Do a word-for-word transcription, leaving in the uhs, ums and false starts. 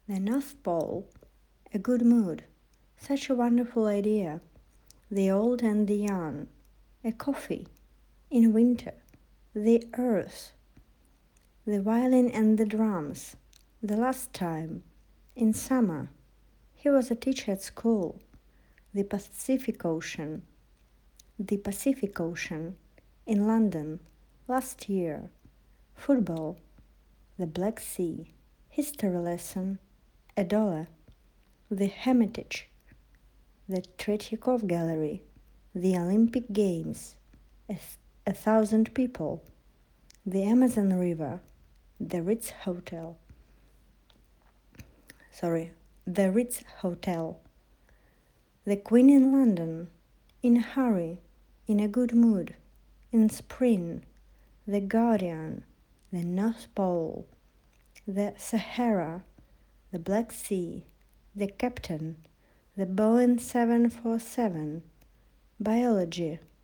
The North Pole, a good mood, such a wonderful idea. The old and the young, a coffee, in winter, the earth, the violin and the drums, the last time, in summer. He was a teacher at school, the Pacific Ocean, the Pacific Ocean, in London, last year, football, the Black Sea, history lesson, a dollar, the Hermitage, the Tretyakov Gallery, the Olympic Games, a, th- a thousand people, the Amazon River, the Ritz Hotel, sorry, the Ritz Hotel, the Queen in London, in a hurry, in a good mood, in spring, the Guardian, the North Pole, the Sahara, the Black Sea, the Captain, the Boeing seven forty-seven, biology,